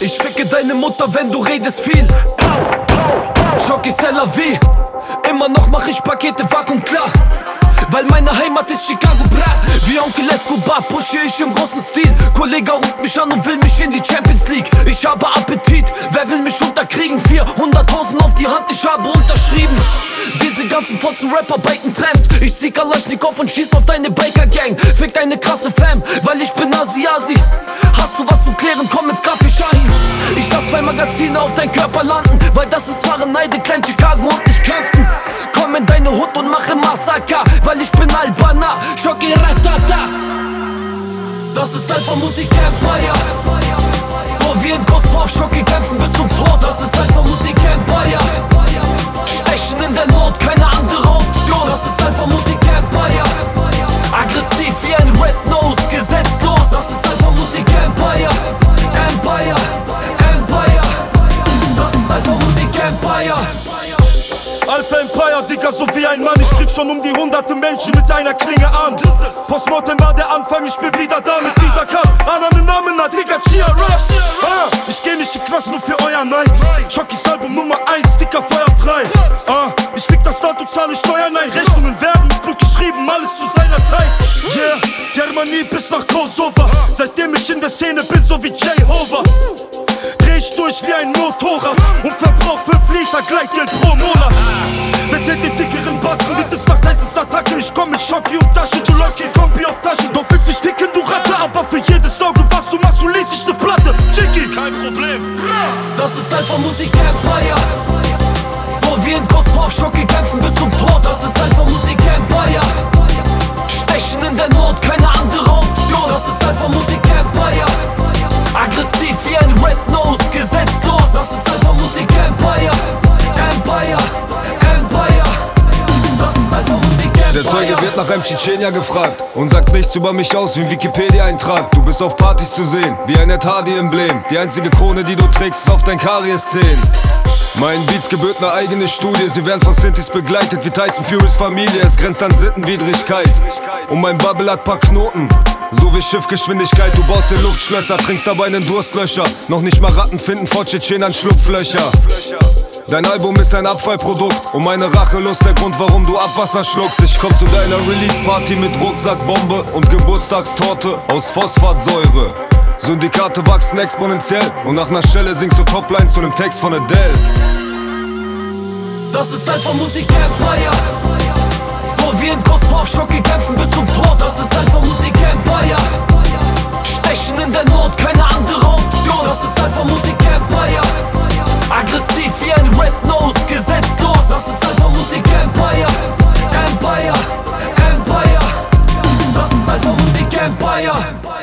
Ich ficke deine Mutter, wenn du redest viel. Schocki c'est la vie. Immer noch mach ich Pakete vakuum klar, weil meine Heimat ist Chicago, bra. Wie Onkel Escobar pushe ich im großen Stil. Kollege ruft mich an und will mich in die Champions League. Ich habe Appetit, wer will mich unterkriegen? 400.000 auf die Hand, ich habe unterschrieben. Diese ganzen Fotzen-Rapper biken Trends. Ich zieh Kalaschnikow und schieß auf deine Biker-Gang. Fick deine krasse Fam, weil ich bin Asi-Asi. Hast du was zu klären, komm ins Café Shahin. Ich lass 2 Magazine auf dein Körper landen, weil das ist wahre Neide, klein Chicago und nicht Campton. Komm in deine Hut und mache Massaker, weil ich bin Albaner, Schocki Ratata. Das ist Alpha Musik Empire. So wie in Kosovo, Schocki kämpfen bis zum Tod. Das ist Alpha Musik Empire. Stechen in der Not, keine andere Option. Das ist Alpha Musik Empire. Aggressiv wie ein Red Nose, gesetzlos. Das ist Alpha Musik Empire. Empire, Empire. Das ist Alpha Musik Empire. Alpha Empire, Digga, so wie ein Mann. Ich griff schon um die 100 Menschen mit einer Klinge an. Postmortem war der Anfang, ich bin wieder da mit dieser Cup. An Namen, na Digga, cheer up. Ich geh nicht in Knast nur für euer Neid. Schockis Album Nummer 1, Dicker, feuerfrei. Ich fick das Land und zahle Steuern ein. Rechnungen werden mit Blut geschrieben, alles zu seiner Zeit. Yeah, Germany bis nach Kosovo. Seitdem ich in der Szene bin, so wie Jehovah. Dreh ich durch wie ein Motorrad und verbrauch 5 Liter Gleitgeld pro Monat. Wer zählt den dickeren Batzen, wird es nach Deises Attacke. Ich komm mit Schocki und Tasche, du läufst wie Kombi auf Tasche. Du willst mich ficken, du Ratte, aber für jedes Auge, was du machst, so lese ich ne Platte. Chicky, kein Problem. Das ist Alpha Musik Empire. So wie in Kosovo, Schocki kämpfen bis zum Tod. Das ist Alpha Musik Empire. Stechen in der Not, keine andere Option. Das ist Alpha Musik Empire. Aggressiv wie ein Red Nose, gesetzlos. Das ist Alpha Musik Empire. Empire, Empire. Das ist Alpha Musik Empire. Der Zeuge wird nach einem Tschetschenier gefragt und sagt nichts über mich aus wie ein Wikipedia-Eintrag. Du bist auf Partys zu sehen, wie ein Ed Hardy-Emblem. Die einzige Krone, die du trägst, ist auf dein Karies-Zehen. Meinen Beats gebührt ne eigene Studie. Sie werden von Synthes begleitet wie Tyson Furys Familie. Es grenzt an Sittenwidrigkeit. Und mein Bubble hat paar Knoten, so wie Schiffgeschwindigkeit. Du baust dir Luftschlösser, trinkst dabei nen Durstlöscher. Noch nicht mal Ratten finden vor Tschetschenern Schlupflöcher. Dein Album ist ein Abfallprodukt und meine Rachelust der Grund, warum du Abwasser schluckst. Ich komm zu deiner Release-Party mit Rucksackbombe und Geburtstagstorte aus Phosphatsäure. Syndikate wachsen exponentiell und nach ner Stelle singst du Toplines zu nem Text von Adele. Das ist Alpha Musik Empire. So wie in Kosovo, Schocki kämpfen bis zum Tod. Das ist Alpha Musik Empire. Stechen in der Not, keine andere Option. Das ist Alpha Musik Empire. Aggressiv wie ein Red Nose, gesetzlos. Das ist Alpha Musik Empire. Empire, Empire. Das ist Alpha Musik Empire.